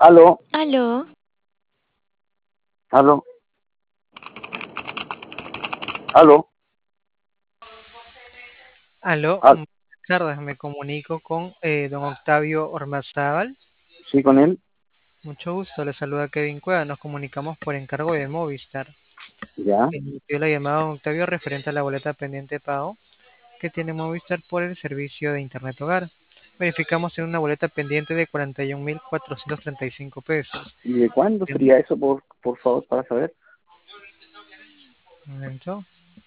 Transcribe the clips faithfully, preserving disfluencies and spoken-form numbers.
Aló, Aló, aló, aló, Aló, al- buenas tardes, me comunico con eh, don Octavio Ormazábal. sí, con él, Mucho gusto, le saluda Kevin Cueva, nos comunicamos por encargo de Movistar. ya. Emitió la llamada don Octavio referente a la boleta pendiente de pago que tiene Movistar por el servicio de Internet Hogar. Verificamos en una boleta pendiente de cuarenta y un mil cuatrocientos treinta y cinco pesos. ¿Y de cuándo Em, sería eso, por, por favor, para saber? Un momento.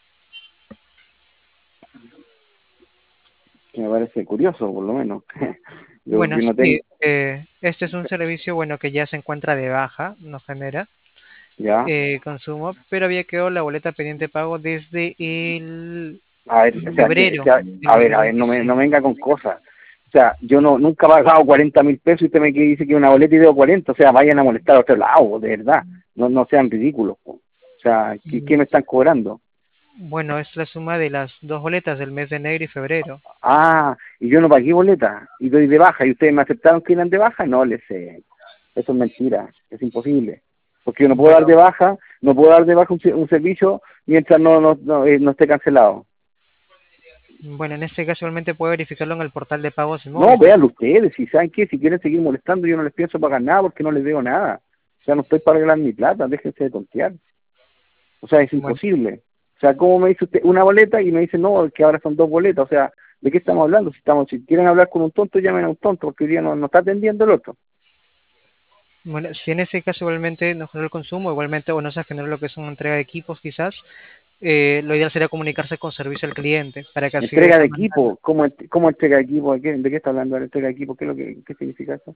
Que me parece curioso, por lo menos. Yo Bueno, que no sí, tengo, eh, este es un servicio bueno que ya se encuentra de baja, no genera ya. eh, consumo, pero había quedado la boleta pendiente de pago desde el A ver, o sea, que, o febrero sea, del a ver, a ver, no me, no me dos mil veinticinco. venga con cosas. O sea, yo no nunca he pagado cuarenta mil pesos y usted me dice que una boleta y debo cuarenta, o sea, vayan a molestar a otro lado, de verdad. No, no sean ridículos, po. O sea, ¿qué, Mm, qué me están cobrando? Bueno, es la suma de las dos boletas del mes de enero y febrero. Ah, y yo no pagué boleta y doy de baja y ustedes me aceptaron que eran de baja, no les sé. Eso es mentira, es imposible. Porque yo no puedo dar de Bueno, baja, no puedo dar de baja un, se- un servicio mientras no, no, no, eh, no esté cancelado. bueno, en este caso igualmente puede verificarlo en el portal de pagos de No, Movistar. véanlo ustedes, si saben que si quieren seguir molestando yo no les pienso pagar nada porque no les veo nada. O sea, no estoy para regalar mi plata, déjense de tontear. O sea, es Bueno, imposible. O sea, ¿cómo me dice usted una boleta y me dice no, que ahora son dos boletas? O sea, ¿de qué estamos hablando? Si estamos, si quieren hablar con un tonto, llamen a un tonto, porque hoy día no, no está atendiendo el otro. bueno, si en ese caso igualmente no generó el consumo, igualmente o no se generó lo que es una entrega de equipos quizás, eh, lo ideal sería comunicarse con servicio al cliente para que así de Entrega esa de manera, equipo, ¿cómo, ent- cómo entrega de equipo? ¿De qué, de qué está hablando de entrega de equipo? ¿Qué es lo que qué significa eso?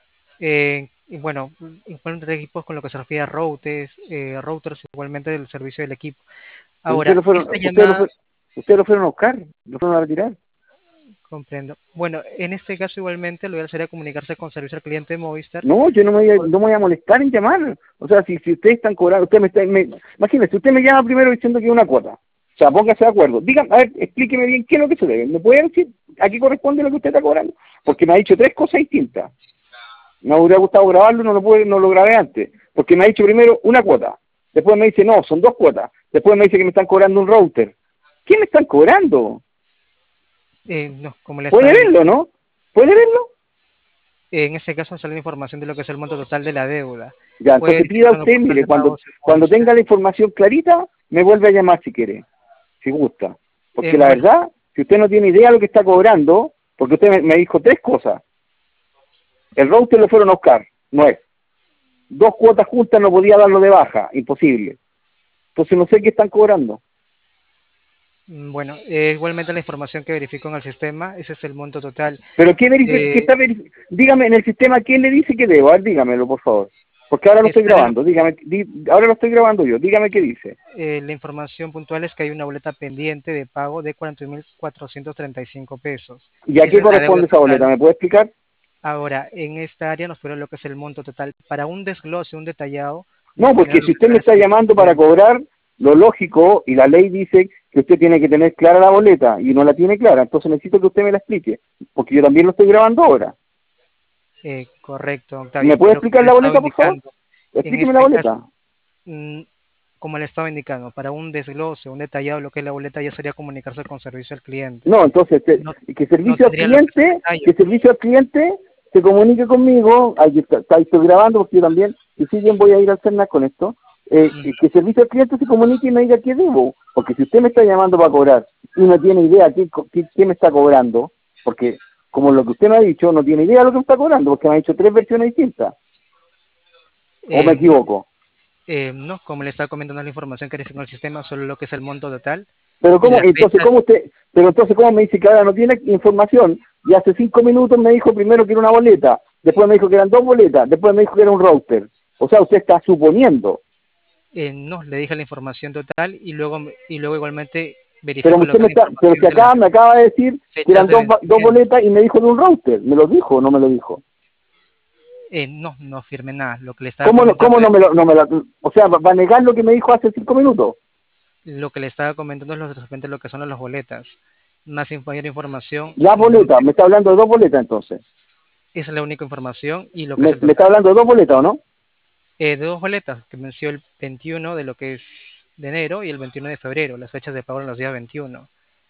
eh, y bueno, igualmente de equipos con lo que se refiere a routers, eh, routers igualmente del servicio del equipo. Pero ustedes Ahora, lo fueron, esta ustedes lo llamada, fueron, ustedes lo fueron a buscar, lo fueron a retirar. comprendo. Bueno, en este caso igualmente lo ideal sería comunicarse con servicio al cliente de Movistar. No, yo no me, voy a, no me voy a molestar en llamar. O sea, si, si ustedes están cobrando, usted me está, me, imagínese, usted me llama primero diciendo que es una cuota. O sea, póngase de acuerdo. Dígame, a ver, explíqueme bien qué es lo que se debe. ¿Me puede decir a qué corresponde lo que usted está cobrando? Porque me ha dicho tres cosas distintas. Me hubiera gustado grabarlo, no lo pude, no lo grabé antes. Porque me ha dicho primero una cuota. Después me dice, no, son dos cuotas. Después me dice que me están cobrando un router. ¿Qué me están cobrando? Eh, no, como le ¿Puede estaba verlo, indicando, no? ¿Puede verlo? en este caso sale la información de lo que es el monto total de la deuda. Ya, Puede entonces pida verificarlo en el usted, portal mire, de cuando, pagos de cuando Movistar. tenga la información clarita, me vuelve a llamar si quiere, si gusta. Porque Eh, la bueno, verdad, si usted no tiene idea de lo que está cobrando, porque usted me, me dijo tres cosas. El router lo fueron a buscar, no es. Dos cuotas juntas no podía darlo de baja, imposible. Entonces no sé qué están cobrando. mm, bueno, eh, igualmente la información que verifico en el sistema, ese es el monto total. Pero ¿qué, verifi- qué Eh, está verifi- dígame en el sistema quién le dice que debo, a ver, dígamelo por favor. Porque ahora lo estoy está en grabando, dígame, di- ahora lo estoy grabando yo, dígame qué dice. eh, la información puntual es que hay una boleta pendiente de pago de cuarenta mil cuatrocientos treinta y cinco pesos. ¿Y a Esa qué es la deuda corresponde esa boleta? total. ¿Me puede explicar? Ahora, en esta área nos pone lo que es el monto total. Para un desglose, un detallado, No, nos porque genera lo si que usted son me las está cinco llamando para pendientes. cobrar, lo lógico y la ley dice que usted tiene que tener clara la boleta y no la tiene clara, entonces necesito que usted me la explique, porque yo también lo estoy grabando ahora. Eh, correcto, ¿Me Octavio. puede Pero como explicar le la estaba boleta, por favor? indicando, en Explíqueme la este caso, boleta. mm, como le estaba indicando, para un desglose, un detallado de lo que es la boleta, ya sería comunicarse con servicio al cliente. No, entonces, que, No, que no servicio al tendría lo que es el cliente, detalle. que servicio al cliente se comunique conmigo, ahí está, está- estoy grabando porque yo también, y si bien voy a ir al CERNAC con esto, eh, Mm, que que servicio al cliente se comunique y me diga qué debo, porque si usted me está llamando para cobrar y no tiene idea qué, co- qué, qué me está cobrando, porque como lo que usted me ha dicho, no tiene idea de lo que me está cobrando, porque me ha dicho tres versiones distintas, o me eh, no, equivoco. eh, no, como le estaba comentando la información que recibe en el sistema, solo lo que es el monto total Pero y cómo, las entonces, fechas. ¿cómo usted, pero entonces, ¿cómo me dice que ahora no tiene información? Y hace cinco minutos me dijo primero que era una boleta, después me dijo que eran dos boletas, después me dijo que era un router. O sea, usted está suponiendo. Eh, no, le dije la información total y luego, y luego igualmente Pero verifico lo usted que es me la está, pero información si de las acá me acaba de decir que fechas eran de dos, ba- dos vencimiento. boletas y me dijo de un router. ¿Me lo dijo o no me lo dijo? Eh, no, no firme nada. Lo que le estaba ¿Cómo, no- cómo comentando no es, me lo, no me la, o sea, va va a negar lo que me dijo hace cinco minutos? lo que le estaba comentando es lo, de repente lo que son las boletas. Más in- mayor información La no boleta, me está hablando de dos boletas entonces. Esa es la única información y lo que Me, es el me está total. hablando de dos boletas, ¿o no? Eh, de dos boletas, que venció el veintiuno de lo que es de enero y el veintiuno de febrero. Las fechas de pago en los días veintiuno.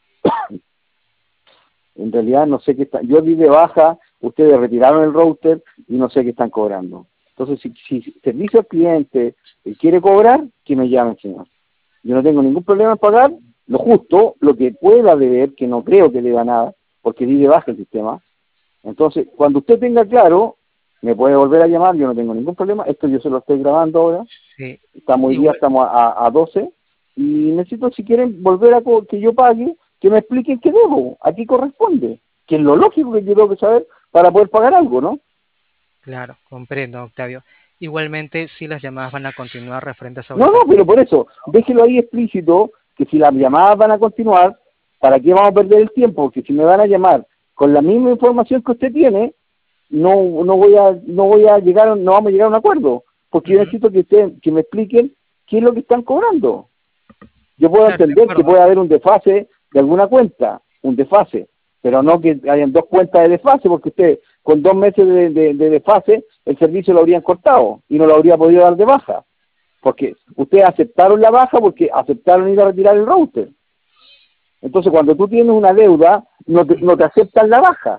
En realidad no sé qué está, yo di de baja, ustedes retiraron el router y no sé qué están cobrando. Entonces, si, si servicio al cliente eh, quiere cobrar, que me llame, señor. Yo no tengo ningún problema en pagar lo justo, lo que pueda deber, que no creo que deba nada, porque di de baja el sistema. Entonces, cuando usted tenga claro, me puede volver a llamar, yo no tengo ningún problema. Esto yo se lo estoy grabando ahora. Sí, Estamos hoy día, igual, estamos a, a doce. Y necesito, si quieren, volver a co- que yo pague, que me expliquen qué debo, a qué corresponde. Que es lo lógico que yo tengo que saber para poder pagar algo, ¿no? claro, comprendo, Octavio. Igualmente, si las llamadas van a continuar referentes a esa No, boleta no, pero por pendiente. eso, déjelo ahí explícito, que si las llamadas van a continuar, ¿para qué vamos a perder el tiempo? Porque si me van a llamar con la misma información que usted tiene, no no voy a no voy a llegar, no vamos a llegar a un acuerdo, porque yo Ujú. necesito que usted, que me expliquen qué es lo que están cobrando. Yo puedo Claro, de entender que acuerdo. puede haber un desfase de alguna cuenta, un desfase, pero no que hayan dos cuentas de desfase, porque usted con dos meses de, de- de desfase el servicio lo habrían cortado y no lo habría podido dar de baja, porque ustedes aceptaron la baja porque aceptaron ir a retirar el router. Entonces cuando tú tienes una deuda, no te, no te aceptan la baja,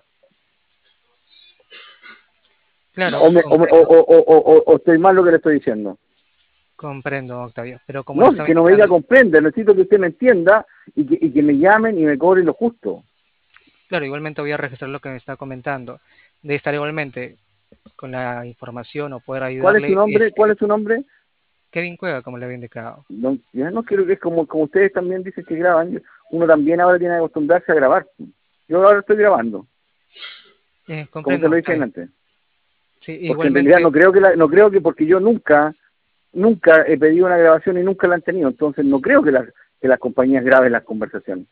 Claro, o, me, o, me- o, comprendo, o, o, o- o estoy mal lo que le estoy diciendo. comprendo, Octavio. Pero como le No, es estaba que no me diga indicando, comprende, necesito que usted me entienda y que, y que me llamen y me cobren lo justo. claro, igualmente voy a registrar lo que me está comentando. De estar igualmente con la información o poder ¿Cuál es su ayudarle, es nombre? ¿Cuál que es su nombre? Kevin Cueva, como le había indicado. No, ya no creo que es como, como ustedes también dicen que graban, yo- uno también ahora tiene que acostumbrarse a grabar. Yo ahora estoy grabando, Eh, como se comprendo, lo dije Octavio. antes. Sí, Porque en realidad igualmente, no creo que la, no creo que porque yo nunca, nunca he pedido una grabación y nunca la han tenido, entonces no creo que las, que las compañías graben las conversaciones.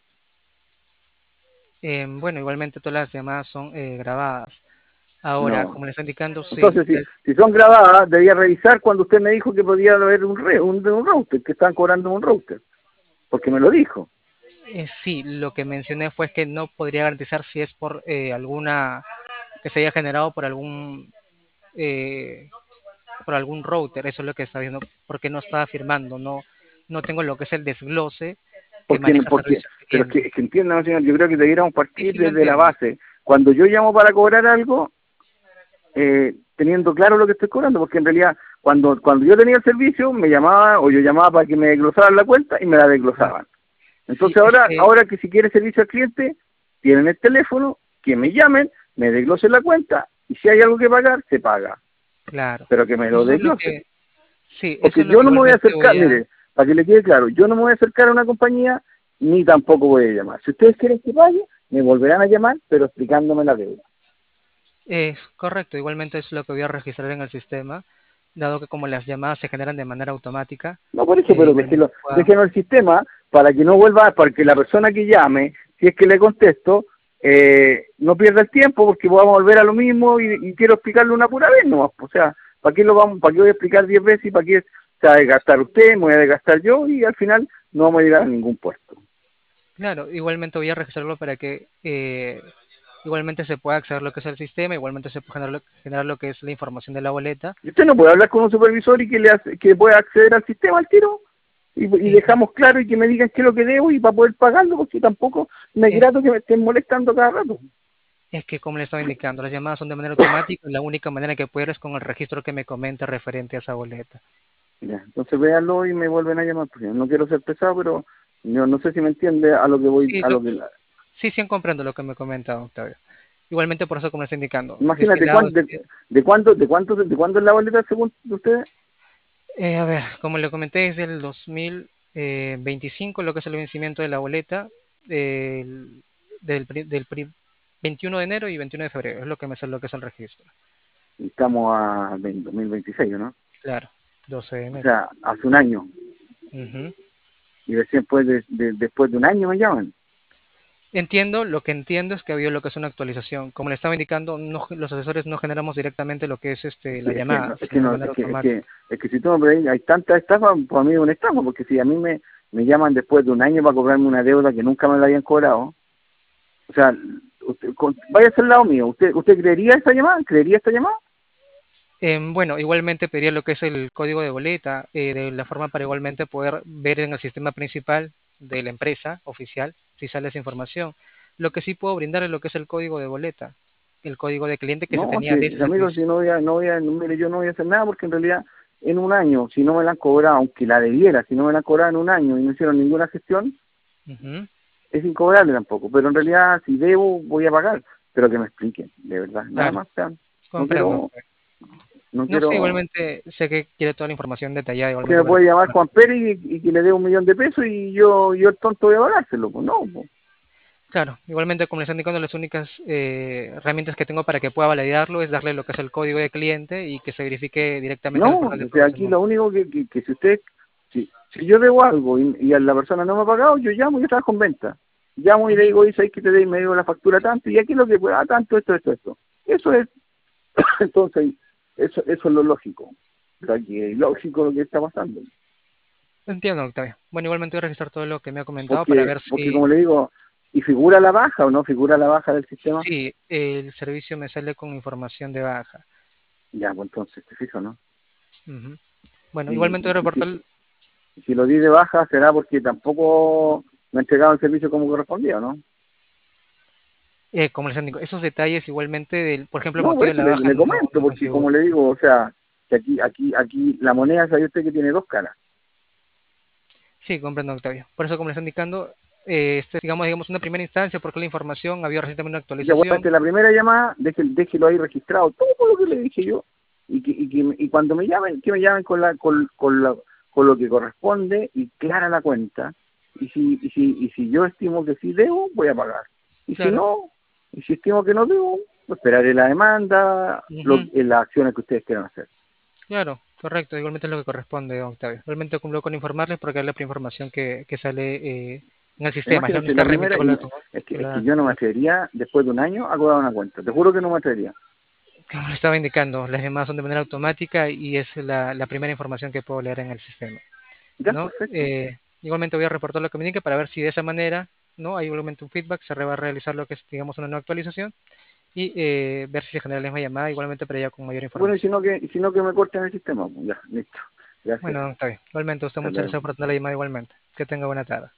eh, bueno, igualmente todas las llamadas son eh, grabadas. Ahora, No. como le está indicando, sí, Entonces, si, les- si son grabadas, debía revisar cuando usted me dijo que podía haber un, re, un, un router, que estaban cobrando un router, porque me lo dijo. eh, sí, lo que mencioné fue que no podría garantizar si es por eh, alguna que se haya generado por algún eh, por algún router, eso es lo que está viendo, porque no está afirmando, no, no tengo lo que es el desglose que Porque, maneja porque, servicio al pero es que, cliente. es que entiendan, señor, yo creo que debiéramos Sí, partir sí lo desde la entiendo. base. Cuando yo llamo para cobrar algo, eh, teniendo claro lo que estoy cobrando, porque en realidad, cuando cuando yo tenía el servicio, me llamaba o yo llamaba para que me desglosaran la cuenta y me la Claro. desglosaban. Sí, Entonces es ahora, que ahora que si quiere servicio al cliente, tienen el teléfono, que me llamen, me desglosen la cuenta y si hay algo que pagar, se paga, claro. pero que me lo Eso es lo desglosen. que, sí, eso Porque es lo yo que no me voy a igualmente acercar, voy a, mire, para que le quede claro, yo no me voy a acercar a una compañía ni tampoco voy a llamar. Si ustedes quieren que pague, me volverán a llamar, pero explicándome la deuda. es correcto, igualmente es lo que voy a registrar en el sistema, dado que como las llamadas se generan de manera automática, No por eso, eh, pero igualmente déjelo, pueda, déjenlo el sistema para que no vuelva, para que la persona que llame, si es que le contesto, eh, no pierda el tiempo porque vamos a volver a lo mismo y, y quiero explicarle una pura vez nomás. O sea, ¿para qué lo vamos, para qué voy a explicar diez veces y para qué se va a desgastar usted, me voy a desgastar yo y al final no vamos a llegar a ningún puerto? claro, igualmente voy a registrarlo para que eh, igualmente se pueda acceder a lo que es el sistema, igualmente se puede generar lo, generar lo que es la información de la boleta. Y usted no puede hablar con un supervisor y que le hace, que pueda acceder al sistema al tiro y, y Eh, dejamos claro y que me digan qué es lo que debo y para poder pagarlo porque tampoco me es es, grato que me estén molestando cada rato. es que como le estaba indicando, las llamadas son de manera automática y la única manera que puedo es con el registro que me comenta referente a esa boleta. Ya, entonces véanlo y me vuelven a llamar porque no quiero ser pesado, pero yo no sé si me entiende a lo que voy, Sí, a lo- lo que sí, sí comprendo lo que me comenta, Octavio. Igualmente por eso como le está indicando, imagínate destilado, cuán, de, de cuánto, de cuánto, de cuánto es la boleta según ustedes. eh, a ver, como le comenté, es del dos mil veinticinco lo que es el vencimiento de la boleta, del, del, pri- del pri- veintiuno de enero y veintiuno de febrero, es lo que me sale lo que es el registro. Estamos a dos mil veintiséis, ¿no? Claro, doce de O enero. sea, hace un año Ujú. y recién después de, de- después de un año me llaman. Entiendo, lo que entiendo es que ha habido lo que es una actualización. Como le estaba indicando, no, los asesores no generamos directamente lo que es este Es la que, es que, llamada, no, es que, sino de no, manera es que, es que, automática. es que si tú me preguntas, hay tanta estafa, para mí es una estafa, porque si a mí me, me llaman después de un año para cobrarme una deuda que nunca me la habían cobrado, o sea, usted, con, vaya a ser lado mío. ¿Usted usted creería esta llamada? ¿Creería esta llamada? Eh, bueno, igualmente pediría lo que es el código de boleta, eh, de la forma para igualmente poder ver en el sistema principal de la empresa oficial si sale esa información. Lo que sí puedo brindar es lo que es el código de boleta, el código de cliente que se No, tenía si, desde el amigos, si principio. no voy a, no voy a, no, mire, yo no voy a hacer nada porque en realidad en un año, si no me la han cobrado, aunque la debiera, si no me la han cobrado en un año y no hicieron ninguna gestión, Ujú. es incobrable tampoco. Pero en realidad, si debo, voy a pagar. Pero que me expliquen, de verdad. Nada Claro, más, o sea, no comprendo. quiero, no No sé, quiero igualmente sé que quiere toda la información detallada que igualmente me para puede que... llamar Juan Pérez y, y que le dé un millón de pesos y yo, yo el tonto voy a pagárselo. Pues no, pues. Claro, igualmente como les están indicando, las únicas eh, herramientas que tengo para que pueda validarlo es darle lo que es el código de cliente y que se verifique directamente en el No, portal de o sea, información aquí lo bancaria. único que, que, que si usted, si, si yo debo algo y, y a la persona no me ha pagado, yo llamo y yo trabajo en venta. Llamo y le digo, oye, ¿sabes que te doy? Me digo la factura tanto y aquí lo que pueda, tanto, esto, esto, esto. Eso es, entonces, eso, eso es lo lógico. O sea, que es lógico lo que está pasando. Entiendo, Octavio. Bueno, igualmente voy a registrar todo lo que me ha comentado para Porque, ver porque si, como le digo, ¿y figura la baja o no figura la baja del sistema? si el servicio me sale con información de baja. Ya, pues entonces, te fijo, ¿no? Ujú. Bueno, Y, igualmente voy a y, y si, reportar, si lo di de baja será porque tampoco me ha entregado el servicio como correspondía, ¿no? eh, como les indico, esos detalles igualmente, del, por ejemplo, el No, por motivo de eso la le, baja le no, comento, no me porque como figura. le digo, o sea, que aquí, aquí, aquí la moneda sabe usted que tiene dos caras. Sí, comprendo, Octavio. Por eso, como les estoy indicando, eh, este, digamos, digamos, una primera instancia, porque la información, había recientemente una Ya, bueno, actualización. ante la primera llamada, déjelo, déjelo ahí registrado, todo lo que le dije yo, y que, y que y cuando me llamen, que me llamen con la, con, con la, con lo que corresponde y clara la cuenta. Y si, y si, y si yo estimo que sí debo, voy a pagar. Y si Claro. no, y si estimo que no debo, pues esperaré la demanda, lo, Ujú. en las acciones que ustedes quieran hacer. Claro, correcto, igualmente es lo que corresponde, don Octavio. Realmente cumplo con informarles porque es la primera información que, que sale eh, en el sistema, es la Imagínense, única la herramienta primera, con la y que, es que, que es que la- yo no con me la- atrevería después de un año a cobrar una cuenta. Te juro que no me atrevería. como le estaba indicando, las llamadas son de manera automática y es la, la primera información que puedo leer en el sistema, Ya, ¿no? perfecto. Eh, igualmente voy a reportar lo que me indique para ver si de esa manera, ¿no? Hay igualmente un feedback, se va a realizar lo que es, digamos, una nueva actualización y eh, ver si se genera la misma llamada, igualmente pero ya con mayor Bueno, y si información. no que, y si no que me corten el sistema, pues ya, listo. Gracias. Bueno, don Octavio, igualmente usted Hasta muchas luego. gracias por tener la llamada igualmente. Que tenga buena tarde.